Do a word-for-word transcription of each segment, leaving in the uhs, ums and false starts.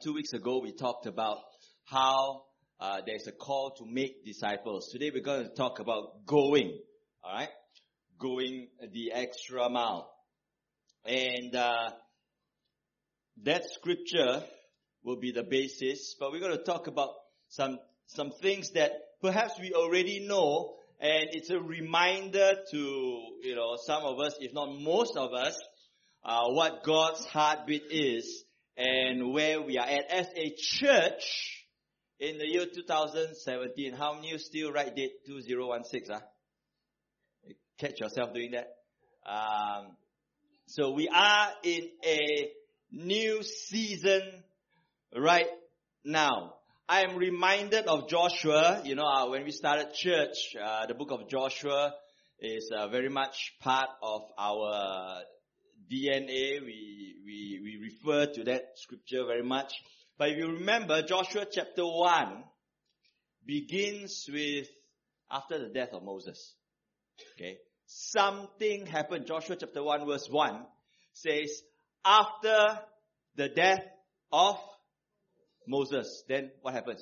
two weeks ago, we talked about how uh, there's a call to make disciples. Today, we're going to talk about going. All right? Going the extra mile. And uh, that scripture will be the basis. But we're going to talk about some some things that perhaps we already know. And it's a reminder to, you know, some of us, if not most of us, uh, what God's heartbeat is and where we are at as a church in the year two thousand seventeen. How many of you still write date two thousand sixteen? Huh? Catch yourself doing that. Um, so we are in a new season right now. I am reminded of Joshua. You know, uh, when we started church, uh, the book of Joshua is uh, very much part of our D N A. We, we, we refer to that scripture very much. But if you remember, Joshua chapter one begins with after the death of Moses. Okay. Something happened. Joshua chapter one verse one says, after the death of Moses, then what happens?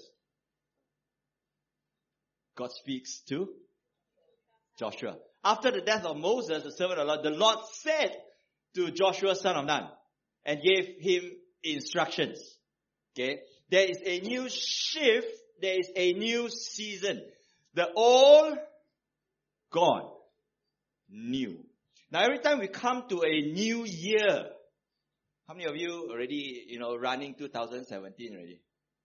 God speaks to Joshua. After the death of Moses, the servant of the Lord, the Lord said to Joshua, son of Nun, and gave him instructions. Okay? There is a new shift. There is a new season. The old, gone. New. Now every time we come to a new year, how many of you already, you know, running two thousand seventeen already?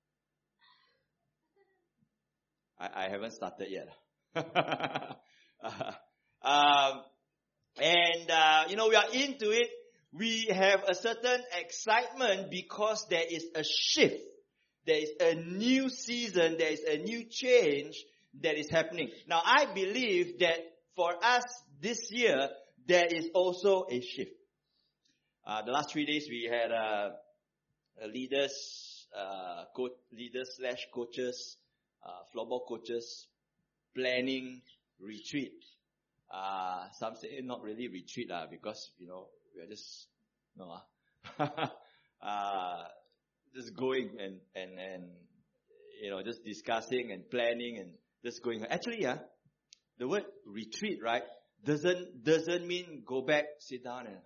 I, I haven't started yet. uh, um, and, uh, you know, we are into it. We have a certain excitement because there is a shift. There is a new season. There is a new change that is happening. Now, I believe that for us this year, there is also a shift. Uh, the last three days we had uh, a leaders, uh, co- leaders slash coaches, uh, floorball coaches planning retreat. Uh, some say not really retreat uh, because, you know, we are just, no, uh, uh, just going and, and, and, you know, just discussing and planning and just going. Actually, yeah, the word retreat, right, doesn't, doesn't mean go back, sit down and,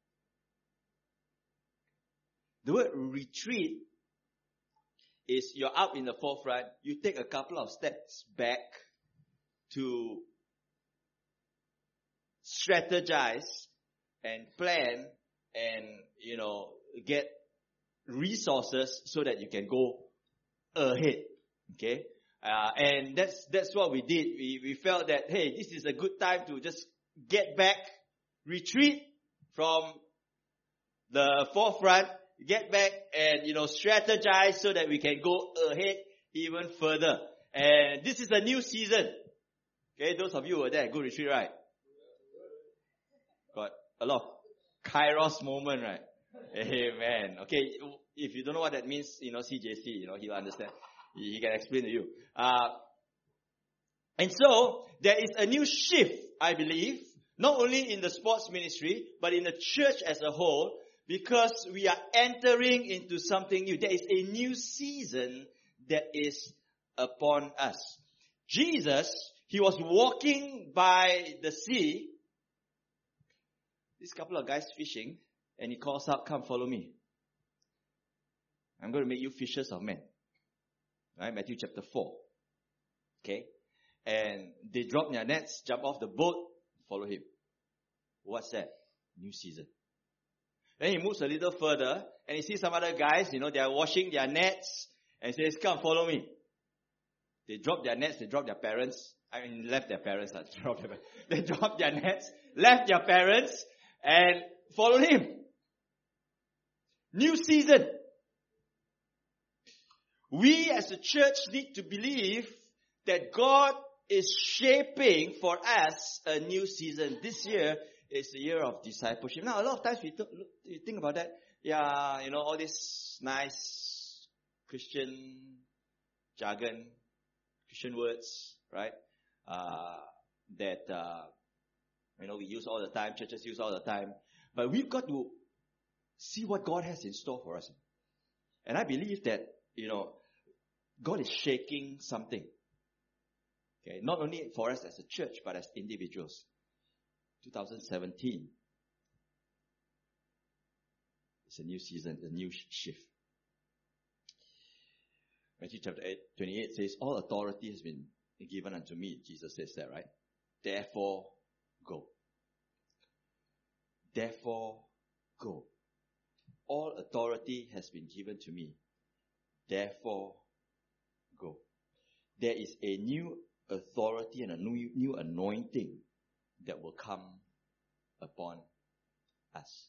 the word retreat is you're out in the forefront. You take a couple of steps back to strategize and plan and, you know, get resources so that you can go ahead. Okay? Uh, and that's, that's what we did. We, we felt that, hey, this is a good time to just get back, retreat from the forefront, get back and, you know, strategize so that we can go ahead even further. And this is a new season. Okay, those of you who were there, good retreat, right? Got a lot of Kairos moment, right? Amen. Okay, if you don't know what that means, you know, C J C, you know, he'll understand. He, he can explain to you. Uh, and so, there is a new shift, I believe, not only in the sports ministry, but in the church as a whole, because we are entering into something new. There is a new season that is upon us. Jesus, he was walking by the sea. This couple of guys fishing, and he calls out, come follow me. I'm going to make you fishers of men. Right? Matthew chapter four. Okay? And they drop their nets, jump off the boat, follow him. What's that? New season. Then he moves a little further and he sees some other guys, you know, they are washing their nets and says, come follow me. They drop their nets, they drop their parents. I mean, left their parents. Uh, drop their, they dropped their nets, left their parents and followed him. New season. We as a church need to believe that God is shaping for us a new season. This year is the year of discipleship. Now, a lot of times we, th- we think about that. Yeah, you know, all this nice Christian jargon, Christian words, right? Uh, that, uh, you know, we use all the time, churches use all the time. But we've got to see what God has in store for us. And I believe that, you know, God is shaking something. Okay, not only for us as a church, but as individuals. twenty seventeen. It's a new season, a new shift. Matthew chapter eight, twenty-eight says, all authority has been given unto me. Jesus says that, right? Therefore, go. Therefore, go. All authority has been given to me. Therefore, go. There is a new authority and a new, new anointing that will come upon us.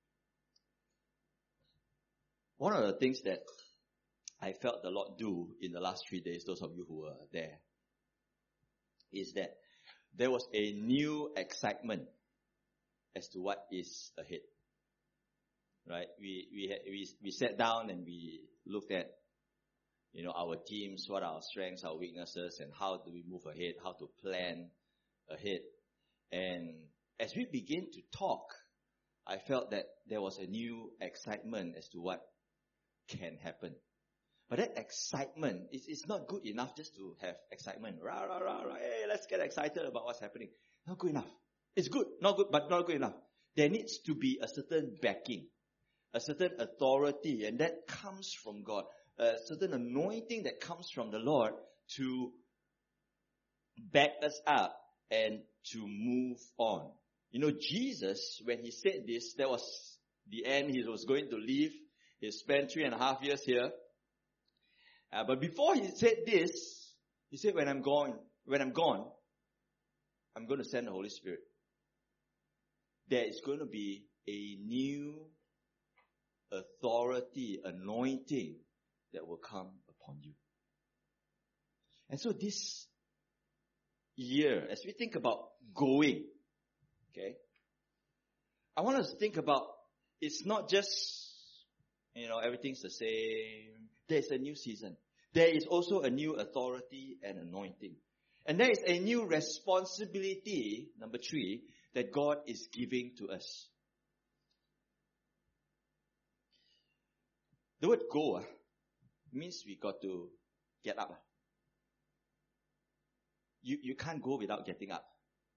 One of the things that I felt the Lord do in the last three days, those of you who were there, is that there was a new excitement as to what is ahead. Right? We we had, we we sat down and we looked at, you know, our teams, what are our strengths, our weaknesses, and how do we move ahead, how to plan ahead. And as we begin to talk, I felt that there was a new excitement as to what can happen. But that excitement, is it's not good enough just to have excitement. Rah, rah, rah, rah, hey, let's get excited about what's happening. Not good enough. It's good, not good, but not good enough. There needs to be a certain backing, a certain authority, and that comes from God. A certain anointing that comes from the Lord to back us up and to move on. You know, Jesus, when he said this, that was the end. He was going to leave. He spent three and a half years here. Uh, but before he said this, he said, when I'm gone, when I'm gone, I'm going to send the Holy Spirit. There is going to be a new authority, anointing that will come upon you. And so this year, as we think about going, okay, I want us to think about, it's not just, you know, everything's the same. There's a new season. There is also a new authority and anointing. And there is a new responsibility, number three, that God is giving to us. The word go uh, means we got to get up. You, you can't go without getting up.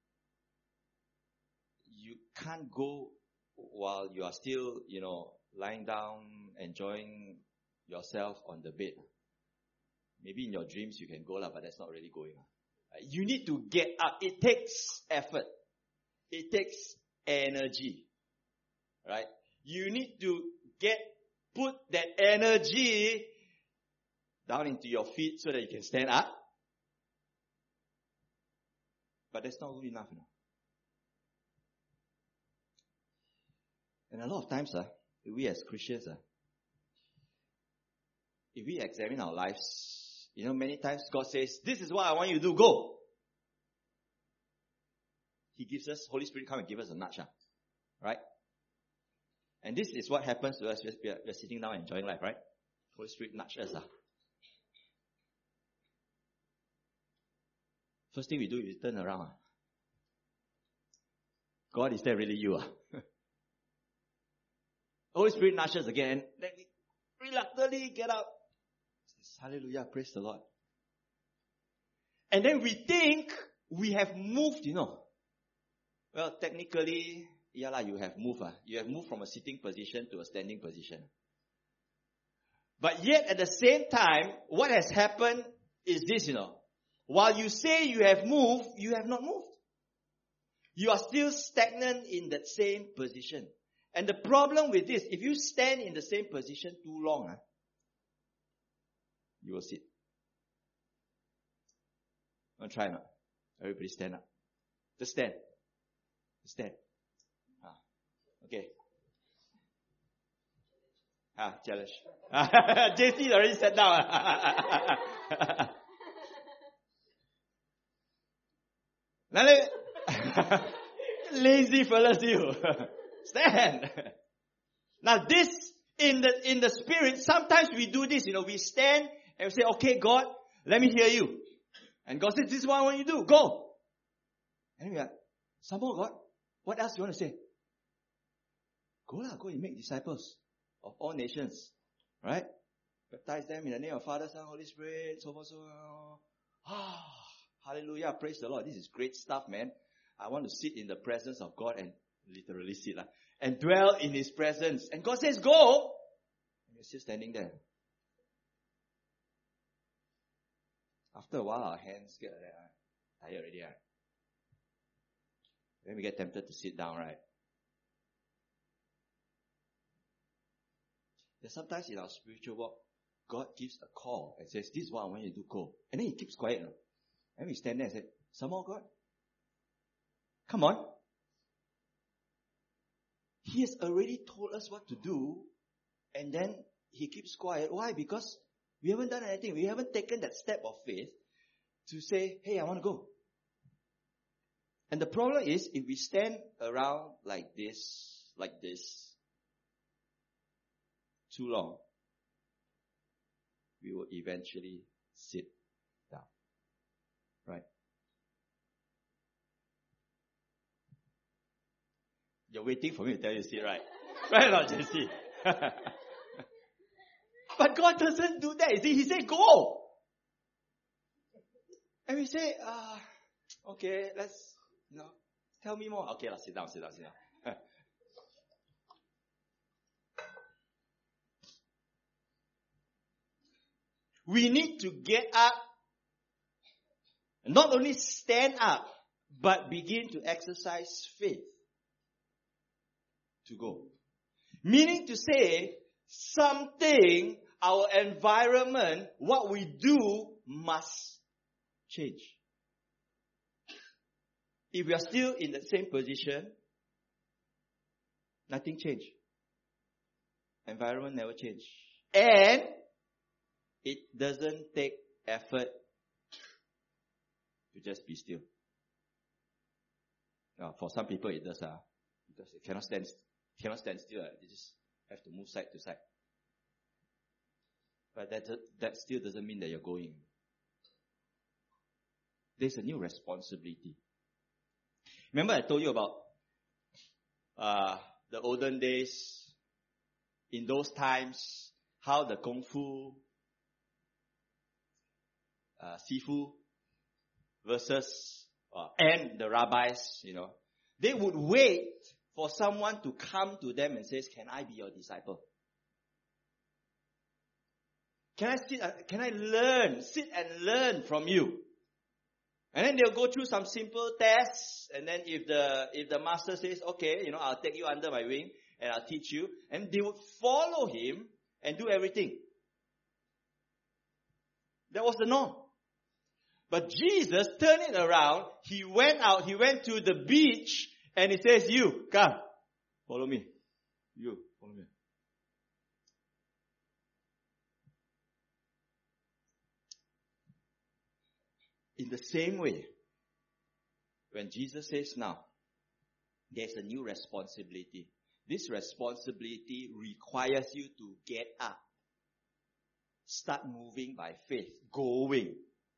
You can't go while you are still, you know, lying down, enjoying yourself on the bed. Maybe in your dreams you can go, but that's not really going. You need to get up. It takes effort. It takes energy. Right? You need to get, put that energy down into your feet so that you can stand up. But that's not good enough. You know? And a lot of times, uh, we as Christians, uh, if we examine our lives, you know, many times God says, this is what I want you to do, go. He gives us, Holy Spirit come and give us a nudge, uh, right? And this is what happens to us. We are, we are sitting down enjoying life, right? Holy Spirit nudge us. Uh. First thing we do is turn around. Uh. God, is that really you? Uh? Holy Spirit nudges us again. Then we reluctantly get up. Hallelujah, praise the Lord. And then we think we have moved, you know. Well, technically, yeah, la, you have moved. Uh. You have moved from a sitting position to a standing position. But yet, at the same time, what has happened is this, you know. While you say you have moved, you have not moved. You are still stagnant in that same position. And the problem with this, if you stand in the same position too long, uh, you will sit. Want to try not? Everybody stand up. Just stand. Just stand. Ah, okay. Ah, challenge. J C already sat down. Lazy fellas, you. Stand. Now this, in the, in the spirit, sometimes we do this, you know, we stand and we say, okay, God, let me hear you. And God says, this is what I want you to do. Go. And we are, some more, God, what else do you want to say? Go lah, go and make disciples of all nations. Right? Baptize them in the name of Father, Son, Holy Spirit, so forth, so on. Ah, hallelujah, praise the Lord. This is great stuff, man. I want to sit in the presence of God and literally sit lah, and dwell in His presence. And God says, go. And you're still standing there. After a while, our hands get uh, tired already, right? Then we get tempted to sit down, right? There's sometimes in our spiritual walk, God gives a call and says, this is what I want you to do, go. And then He keeps quiet. No? And we stand there and say, some more, God? Come on. He has already told us what to do, and then He keeps quiet. Why? Because we haven't done anything. We haven't taken that step of faith to say, hey, I want to go. And the problem is, if we stand around like this, like this, too long, we will eventually sit down. Right? You're waiting for me to tell you to sit, right? Right or not, Jesse? But God doesn't do that. You see, He said, go. And we say, ah, uh, okay, let's, you know, tell me more. Okay, let's sit down, sit down, sit down. We need to get up, not only stand up, but begin to exercise faith to go. Meaning to say, something, our environment, what we do must change. If we are still in the same position, nothing changed. Environment never changed. And it doesn't take effort to just be still. Now, for some people it does, uh, because they cannot stand, cannot stand still. Uh, they just have to move side to side. But that, that still doesn't mean that you're going. There's a new responsibility. Remember I told you about uh, the olden days, in those times, how the Kung Fu, uh, Sifu versus, uh, and the rabbis, you know, they would wait for someone to come to them and says, can I be your disciple? Can I sit, uh, can I learn, sit and learn from you? And then they'll go through some simple tests, and then if the, if the master says, okay, you know, I'll take you under my wing, and I'll teach you, and they would follow him and do everything. That was the norm. But Jesus turned it around, He went out, He went to the beach, and He says, you, come, follow me. You, follow me. In the same way, when Jesus says now, there's a new responsibility. This responsibility requires you to get up. Start moving by faith, going,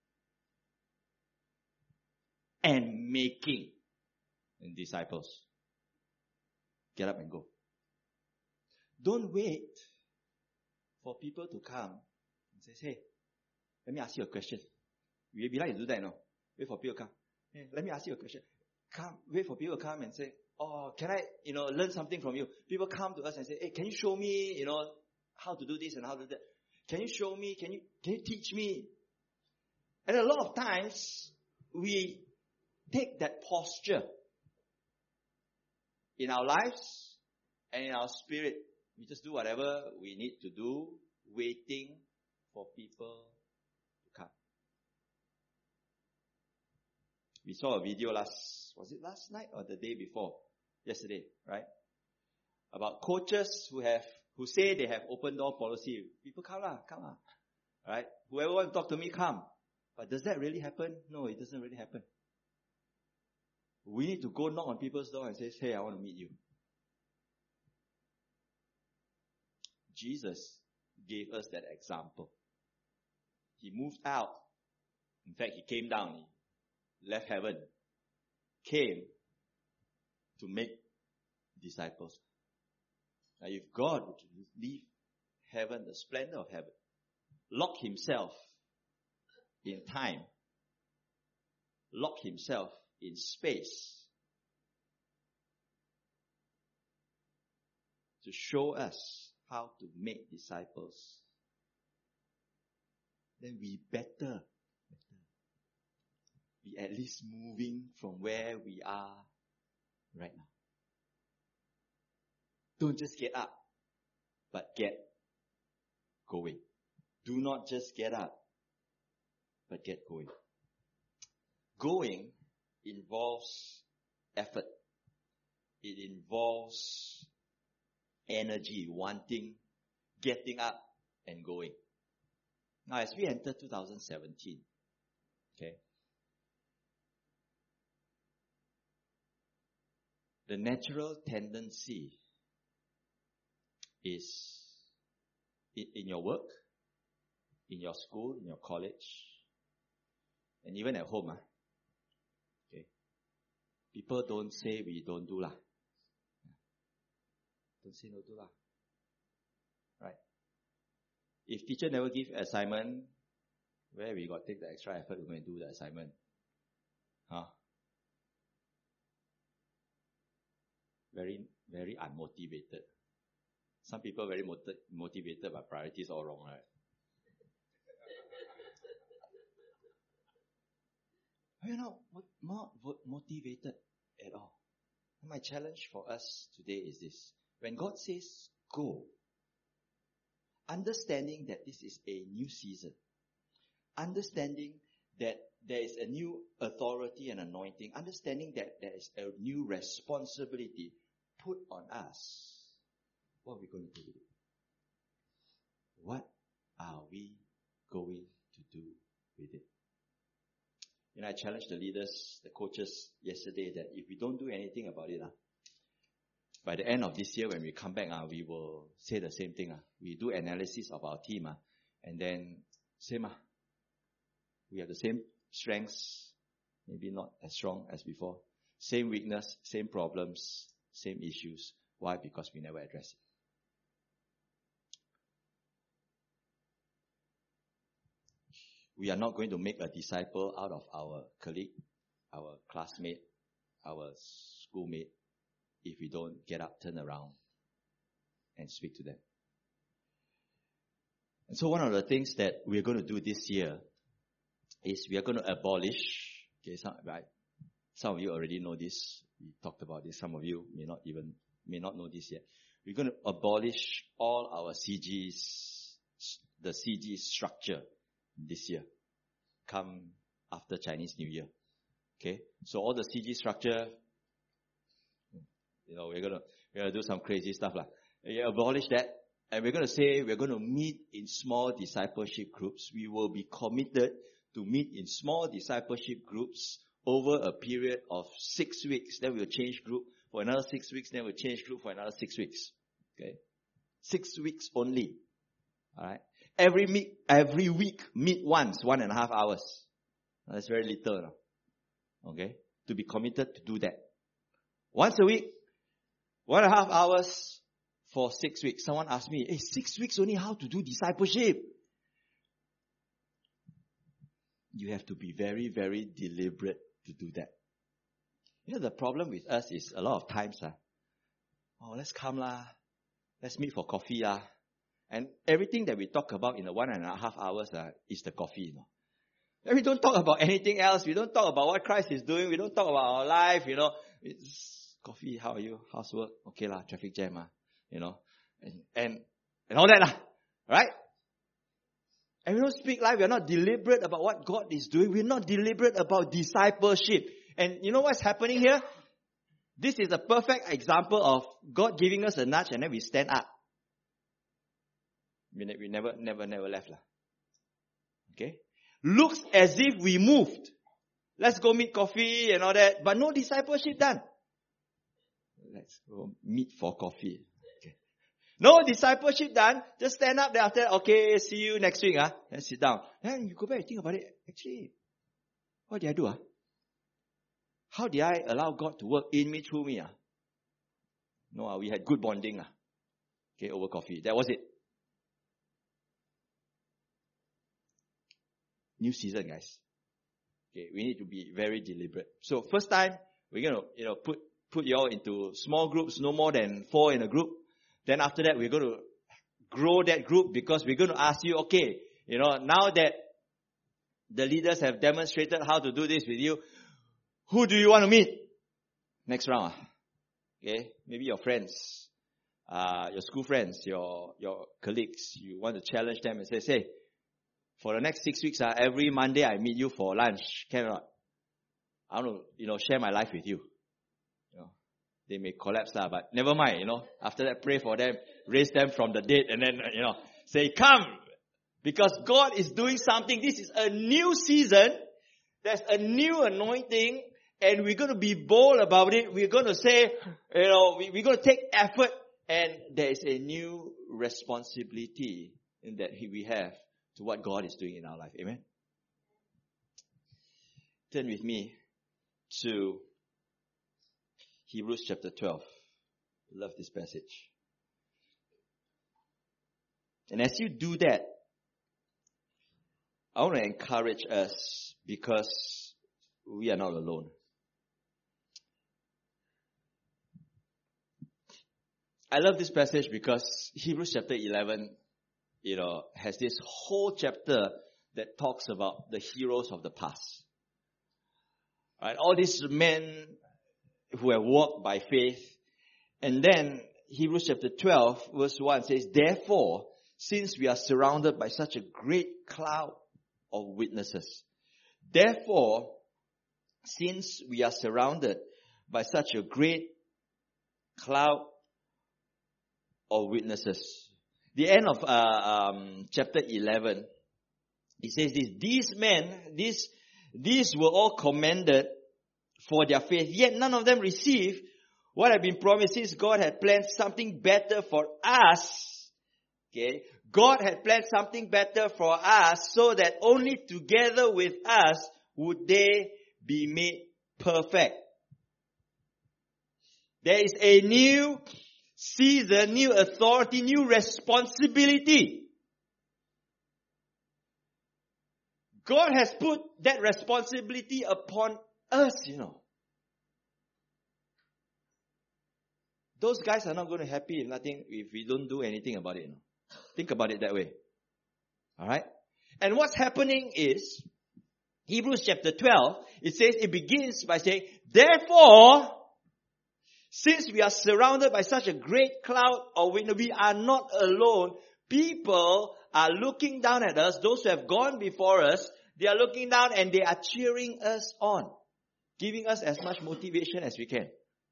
and making disciples. Get up and go. Don't wait for people to come and say, hey, let me ask you a question. We, we like to do that, no? Wait for people to come. Hey, let me ask you a question. Come, wait for people to come and say, oh, can I, you know, learn something from you? People come to us and say, hey, can you show me, you know, how to do this and how to do that? Can you show me? Can you, can you teach me? And a lot of times, we take that posture in our lives and in our spirit. We just do whatever we need to do, waiting for people to come. We saw a video last, was it last night or the day before? Yesterday, right? About coaches who have, who say they have open door policy. People come lah, come lah. Right? Whoever wants to talk to me, come. But does that really happen? No, it doesn't really happen. We need to go knock on people's door and say, hey, I want to meet you. Jesus gave us that example. He moved out. In fact, He came down. He left heaven. Came to make disciples. Now, if God were to leave heaven, the splendor of heaven, lock himself in time, lock himself in space to show us how to make disciples, then we better, better be at least moving from where we are right now. Don't just get up, but get going. Do not just get up, but get going. Going involves effort. It involves energy, wanting, getting up and going. Now as we enter two thousand seventeen, okay, the natural tendency is in, in your work, in your school, in your college, and even at home. Huh? Okay. People don't say we don't do lah. Don't say no do lah. Right. If teacher never give assignment, where we got to take the extra effort to go and do the assignment? Huh? Very, very unmotivated. Some people very motiv- motivated, but priorities all wrong, right? You're not not motivated at all. My challenge for us today is this. When God says, go, understanding that this is a new season, understanding that there is a new authority and anointing, understanding that there is a new responsibility put on us, what are we going to do with it? What are we going to do with it? You know, I challenged the leaders, the coaches yesterday that if we don't do anything about it, uh, by the end of this year when we come back, uh, we will say the same thing. Uh. We do analysis of our team uh, and then same. Uh, we have the same strengths, maybe not as strong as before. Same weakness, same problems, same issues. Why? Because we never address it. We are not going to make a disciple out of our colleague, our classmate, our schoolmate, if we don't get up, turn around, and speak to them. And so one of the things that we're going to do this year is we are going to abolish, okay, some, right? Some of you already know this. We talked about this. Some of you may not even, may not know this yet. We're going to abolish all our C Gs, the C G structure this year, come after Chinese New Year. Okay, so all the C G structure, you know, we're gonna we're gonna do some crazy stuff lah. We abolish that, and we're gonna say we're gonna meet in small discipleship groups. We will be committed to meet in small discipleship groups over a period of six weeks. Then we'll change group for another six weeks. Then we'll change group for another six weeks. Okay, six weeks only. All right. Every week, every week, meet once, one and a half hours. That's very little. No? Okay? To be committed to do that. Once a week, one and a half hours for six weeks. Someone asked me, hey, six weeks only, how to do discipleship? You have to be very, very deliberate to do that. You know, the problem with us is a lot of times, uh, oh, let's come lah. Let's meet for coffee lah. And everything that we talk about in the one and a half hours uh, is the coffee, you know. And we don't talk about anything else. We don't talk about what Christ is doing. We don't talk about our life, you know. It's coffee, how are you? Housework? Okay lah, traffic jam, uh, you know. And, and, and all that lah, right? And we don't speak life. We are not deliberate about what God is doing. We're not deliberate about discipleship. And you know what's happening here? This is a perfect example of God giving us a nudge and then we stand up. We, ne- we never, never, never left lah. Okay? Looks as if we moved. Let's go meet coffee and all that. But no discipleship done. Let's go meet for coffee. Okay. No discipleship done. Just stand up there after, okay, see you next week. Huh? Then sit down. Then you go back and think about it. Actually, what did I do? Huh? How did I allow God to work in me, through me? Huh? No, uh, we had good bonding. Huh? Okay, over coffee. That was it. new season, guys. Okay, we need to be very deliberate. So first time, we're going to, you know, put, put you all into small groups, no more than four in a group. Then after that, we're going to grow that group because we're going to ask you, okay, you know, now that the leaders have demonstrated how to do this with you, who do you want to meet? Next round. Okay, maybe your friends, uh, your school friends, your, your colleagues. You want to challenge them and say, hey, for the next six weeks, uh, every Monday I meet you for lunch. Can or not? I want to, you know, share my life with you. You know, they may collapse, uh, but never mind, you know. After that, pray for them, raise them from the dead, and then, you know, say, come. Because God is doing something. This is a new season. There's a new anointing, and we're going to be bold about it. We're going to say, you know, we, we're going to take effort, and there is a new responsibility in that we have to what God is doing in our life. Amen? Turn with me to Hebrews chapter twelve. Love this passage. And as you do that, I want to encourage us because we are not alone. I love this passage because Hebrews chapter eleven, you know, has this whole chapter that talks about the heroes of the past. Right? All these men who have walked by faith. And then Hebrews chapter twelve verse one says, therefore, since we are surrounded by such a great cloud of witnesses. Therefore, since we are surrounded by such a great cloud of witnesses. The end of uh, um, chapter eleven, it says this, these men, these, these were all commended for their faith, yet none of them received what had been promised, since God had planned something better for us. Okay, God had planned something better for us so that only together with us would they be made perfect. There is a new season, new authority, new responsibility. God has put that responsibility upon us, you know. Those guys are not going to be happy if nothing, if we don't do anything about it, you know. Think about it that way. Alright? And what's happening is, Hebrews chapter twelve, it says, it begins by saying, therefore, since we are surrounded by such a great cloud of witnesses, we are not alone. People are looking down at us. Those who have gone before us, they are looking down and they are cheering us on. Giving us as much motivation as we can.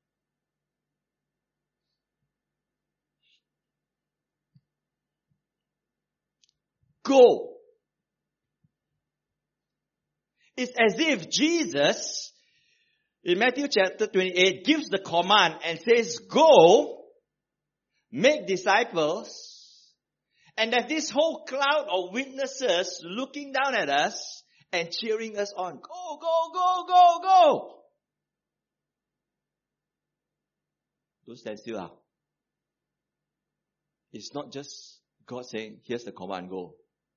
Go. It's as if Jesus, in Matthew chapter twenty-eight, gives the command and says, go, make disciples, and there's this whole cloud of witnesses looking down at us and cheering us on. Go, go, go, go, go. Don't stand still. Huh? It's not just God saying, here's the command, go.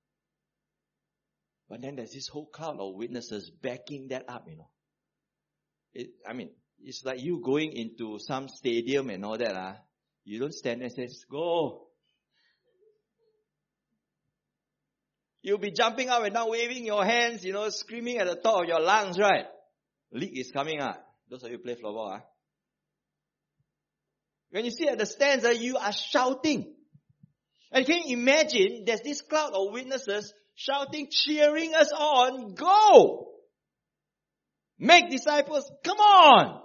But then there's this whole cloud of witnesses backing that up, you know. It, I mean, it's like you going into some stadium and all that. Uh, you don't stand there and say, go. You'll be jumping up and down, waving your hands, you know, screaming at the top of your lungs, right? League is coming up. Those of you who play floorball, huh? When you sit at the stands, uh, you are shouting. And can you imagine, there's this cloud of witnesses shouting, cheering us on, go! Make disciples, come on!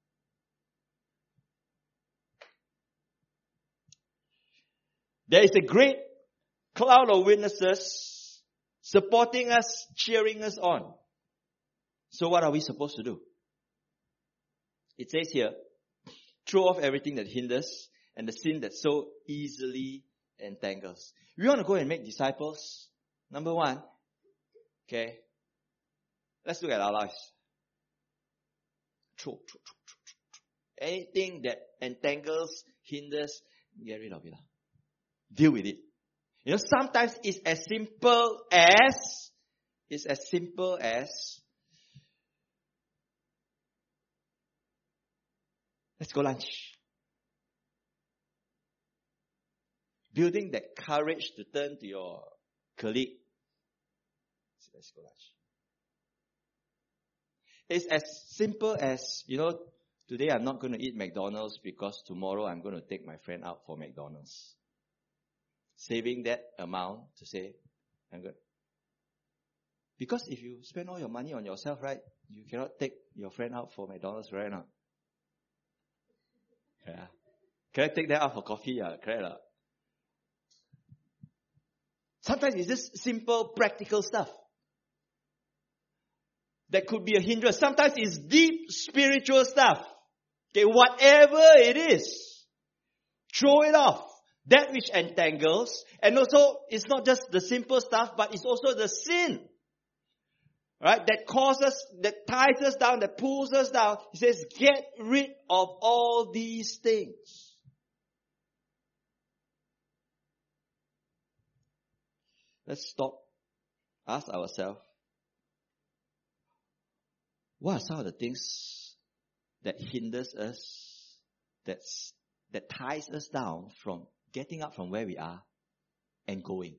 There is a great cloud of witnesses supporting us, cheering us on. So what are we supposed to do? It says here, throw off everything that hinders and the sin that so easily entangles. We want to go and make disciples. Number one, okay, let's look at our lives. Throw, throw, throw, throw, throw. Anything that entangles, hinders, get rid of it. Deal with it. You know, sometimes it's as simple as It's as simple as, let's go lunch. Building that courage to turn to your colleague. Let's go lunch. It's as simple as, you know, today I'm not going to eat McDonald's because tomorrow I'm going to take my friend out for McDonald's. Saving that amount to say, I'm good. Because if you spend all your money on yourself, right, you cannot take your friend out for McDonald's, right? Now. Yeah. Can I take that out for coffee? Yeah, correct. Uh? Sometimes it's just simple, practical stuff that could be a hindrance. Sometimes it's deep spiritual stuff. Okay, whatever it is, throw it off. That which entangles. And also, it's not just the simple stuff, but it's also the sin. Right? That causes, that ties us down, that pulls us down. He says, get rid of all these things. Let's stop. Ask ourselves, what are some of the things that hinders us, that's, that ties us down from getting up from where we are and going?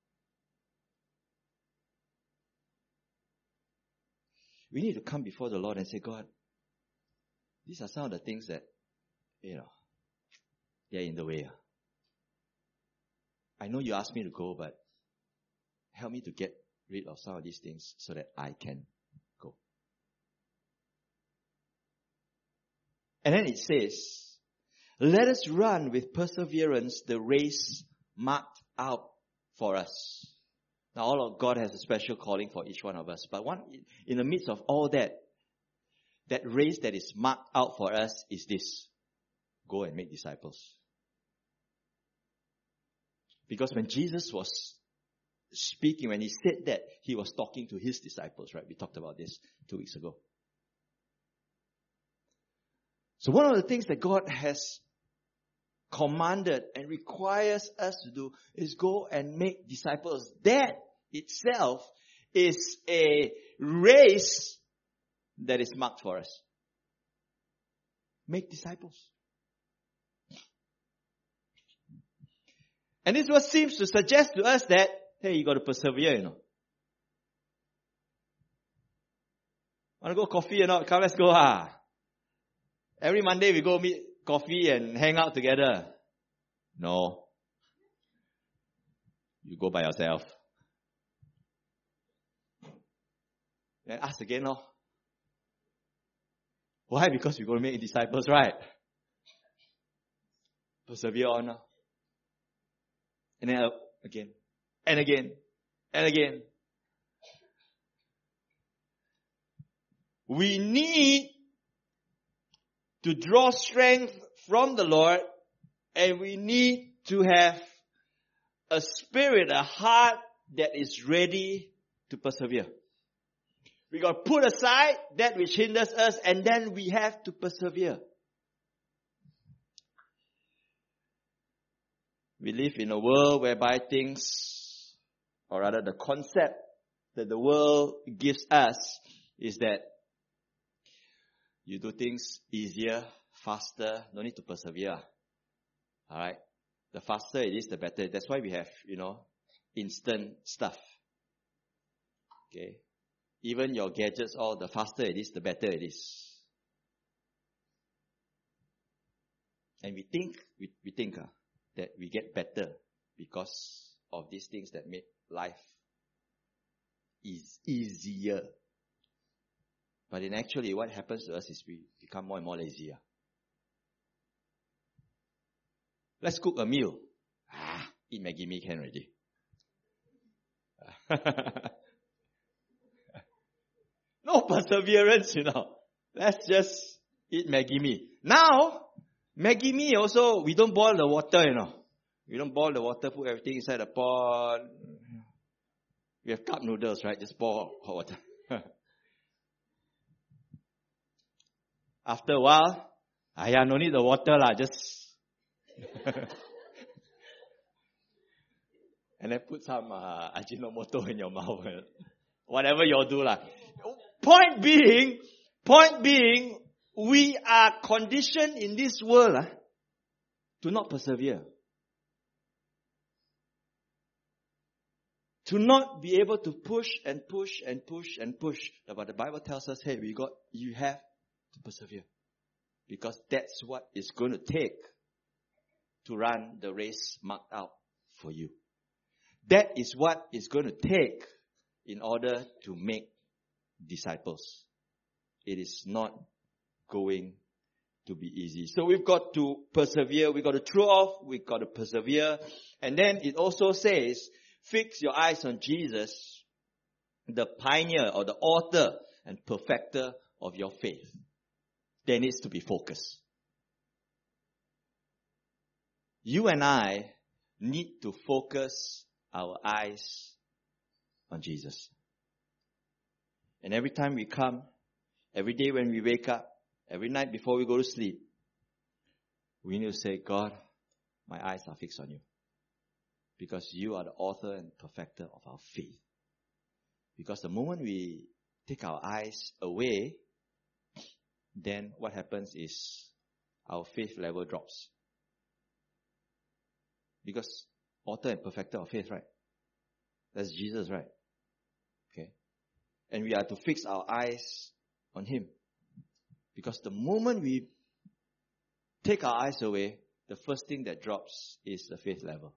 We need to come before the Lord and say, God, these are some of the things that, you know, they're in the way. I know you asked me to go, but help me to get rid of some of these things so that I can go. And then it says, let us run with perseverance the race marked out for us. Now, all of God has a special calling for each one of us. But one, in the midst of all that, that race that is marked out for us is this. Go and make disciples. Because when Jesus was speaking, when he said that, he was talking to his disciples, right? We talked about this two weeks ago. So one of the things that God has commanded and requires us to do is go and make disciples. That itself is a race that is marked for us. Make disciples. And this what seems to suggest to us that, hey, you got to persevere, you know. Want to go coffee or not? Come, let's go. Ah. Every Monday we go meet coffee and hang out together. No. You go by yourself. Then ask again, no. Why? Because we're going to make disciples, right? Persevere on. No? And then uh, again. And again. And again. We need to draw strength from the Lord, and we need to have a spirit, a heart that is ready to persevere. We got to put aside that which hinders us, and then we have to persevere. We live in a world whereby things, or rather the concept that the world gives us is that you do things easier, faster, no need to persevere. Alright? The faster it is, the better. That's why we have, you know, instant stuff. Okay? Even your gadgets, all the faster it is, the better it is. And we think, we, we think uh, that we get better because of these things that make life is easier. But in actually what happens to us is we become more and more lazy. Let's cook a meal. Ah, eat Maggi mee can already. No perseverance, you know. Let's just eat Maggi mee. Now, Maggi mee also, we don't boil the water, you know. We don't boil the water, put everything inside the pot. We have cup noodles, right? Just pour hot water. After a while, ayah, no need the water lah, just and then put some uh, Ajinomoto in your mouth. Whatever you all do lah. Point being, point being, we are conditioned in this world lah, to not persevere. To not be able to push and push and push and push. But the Bible tells us, hey, we got, you have to persevere. Because that's what it's going to take to run the race marked out for you. That is what it's going to take in order to make disciples. It is not going to be easy. So we've got to persevere. We've got to throw off. We've got to persevere. And then it also says, fix your eyes on Jesus, the pioneer or the author and perfecter of your faith. There needs to be focus. You and I need to focus our eyes on Jesus. And every time we come, every day when we wake up, every night before we go to sleep, we need to say, God, my eyes are fixed on you. Because you are the author and perfecter of our faith. Because the moment we take our eyes away, then what happens is our faith level drops. Because author and perfecter of faith, right? That's Jesus, right? Okay. And we are to fix our eyes on Him. Because the moment we take our eyes away, the first thing that drops is the faith level.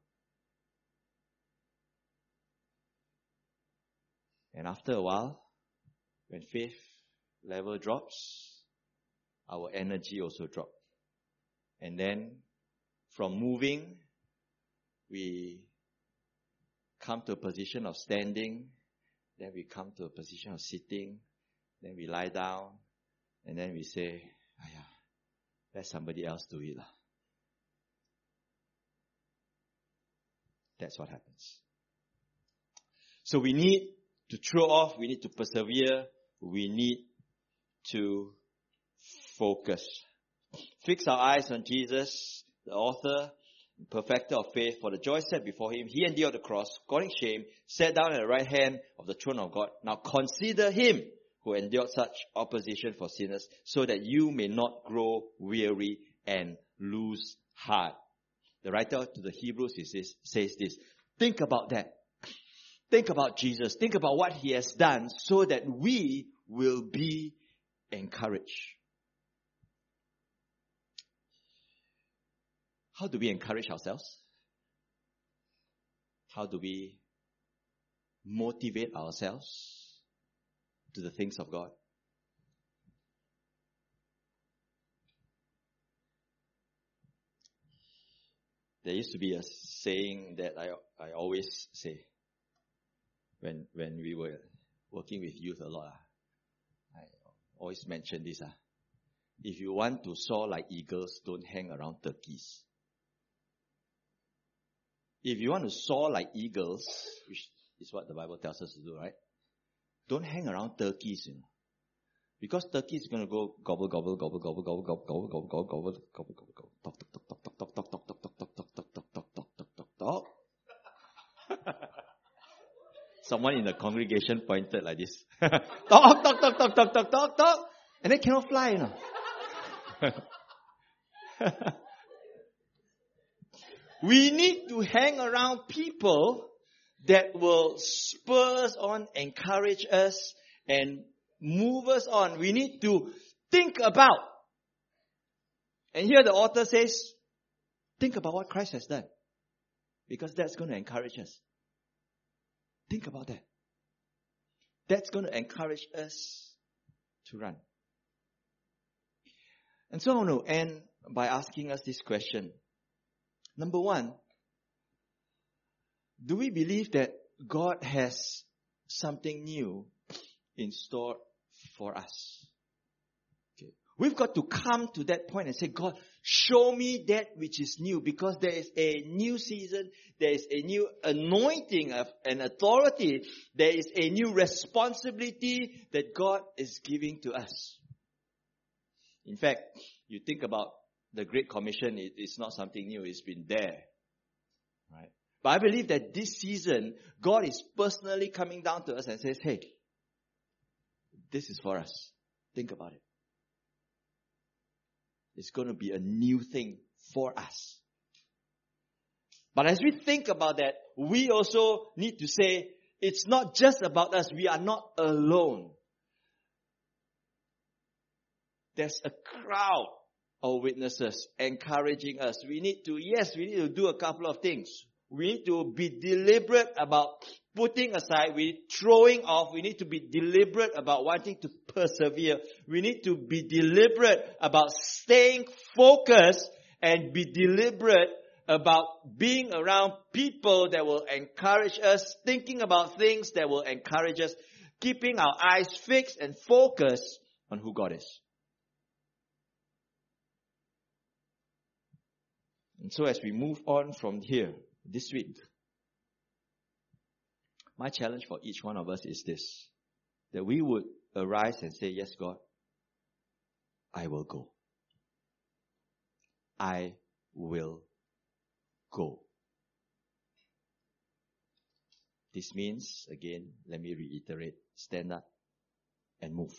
And after a while, when faith level drops, our energy also drops. And then from moving, we come to a position of standing, then we come to a position of sitting, then we lie down, and then we say, Ayah, let somebody else do it lah. That's what happens. So we need to throw off, we need to persevere, we need to focus. Fix our eyes on Jesus, the author, perfecter of faith. For the joy set before Him, He endured the cross, scorning shame, sat down at the right hand of the throne of God. Now consider Him who endured such opposition for sinners, so that you may not grow weary and lose heart. The writer to the Hebrews says, says this. Think about that. Think about Jesus. Think about what He has done so that we will be encouraged. How do we encourage ourselves? How do we motivate ourselves to the things of God? There used to be a saying that I I always say when when we were working with youth a lot. I always mention this. If you want to soar like eagles, don't hang around turkeys. If you want to soar like eagles, which is what the Bible tells us to do, right? Don't hang around turkeys, you know. Because turkeys is going to go gobble, gobble, gobble, gobble, gobble, gobble, gobble, gobble, gobble, gobble, gobble, gobble, gobble, talk, talk, talk, talk, talk, talk, talk, talk, talk, talk, talk, talk, talk, talk, talk, talk, talk, talk. Someone in the congregation pointed like this. Talk, talk, talk, talk, talk, talk, talk, talk. And they cannot fly, you know. We need to hang around people that will spur us on, encourage us, and move us on. We need to think about. And here the author says, think about what Christ has done. Because that's going to encourage us. Think about that. That's going to encourage us to run. And so I want to end by asking us this question. Number one, do we believe that God has something new in store for us? Okay. We've got to come to that point and say, God, show me that which is new, because there is a new season, there is a new anointing of an authority, there is a new responsibility that God is giving to us. In fact, you think about the Great Commission, it, it's not something new, it's been there. Right? But I believe that this season, God is personally coming down to us and says, hey, This is for us. Think about it. It's going to be a new thing for us. But as we think about that, we also need to say, it's not just about us. We are not alone. There's a crowd of witnesses encouraging us. We need to, yes, we need to do a couple of things. We need to be deliberate about putting aside, we throwing off. We need to be deliberate about wanting to persevere. We need to be deliberate about staying focused and be deliberate about being around people that will encourage us, thinking about things that will encourage us, keeping our eyes fixed and focused on who God is. And so as we move on from here, this week, my challenge for each one of us is this, that we would arise and say, yes, God, I will go. I will go. This means, again, let me reiterate, stand up and move.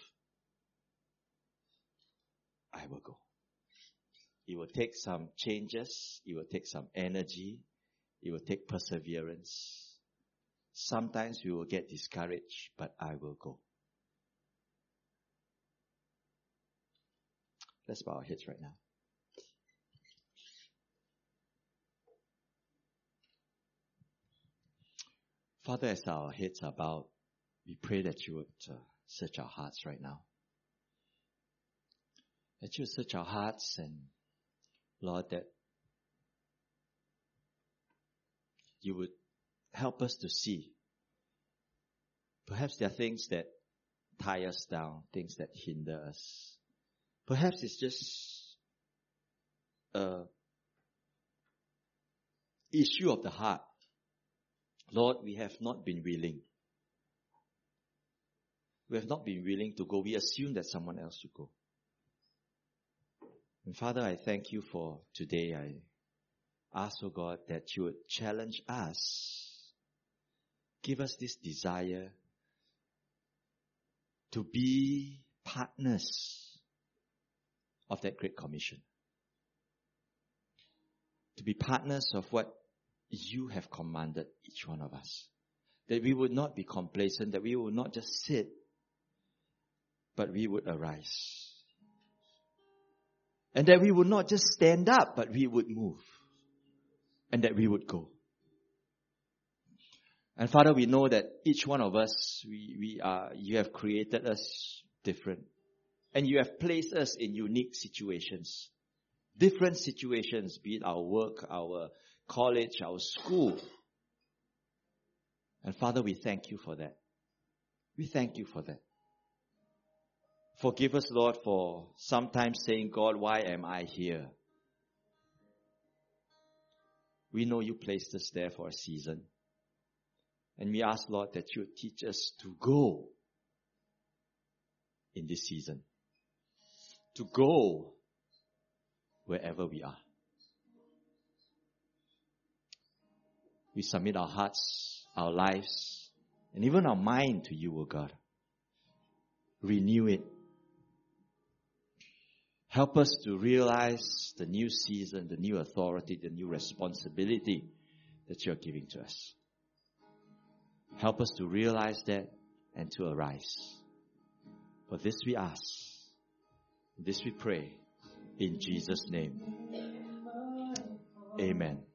I will go. It will take some changes. It will take some energy. It will take perseverance. Sometimes we will get discouraged, but I will go. Let's bow our heads right now. Father, as our heads are bowed, we pray that you would uh, search our hearts right now. That you would search our hearts, and Lord, that you would help us to see. Perhaps there are things that tie us down, things that hinder us. Perhaps it's just an issue of the heart. Lord, we have not been willing. We have not been willing to go. We assume that someone else should go. And Father, I thank you for today. I ask, oh God, that you would challenge us. Give us this desire to be partners of that great commission. To be partners of what you have commanded each one of us. That we would not be complacent, that we would not just sit, but we would arise. And that we would not just stand up, but we would move. And that we would go. And Father, we know that each one of us, we, we are, you have created us different. And you have placed us in unique situations. Different situations, be it our work, our college, our school. And Father, we thank you for that. We thank you for that. Forgive us, Lord, for sometimes saying, God, why am I here? We know you placed us there for a season. And we ask, Lord, that you would teach us to go in this season. To go wherever we are. We submit our hearts, our lives, and even our mind to you, O God. Renew it. Help us to realize the new season, the new authority, the new responsibility that you're giving to us. Help us to realize that and to arise. For this we ask. This we pray. In Jesus' name. Amen.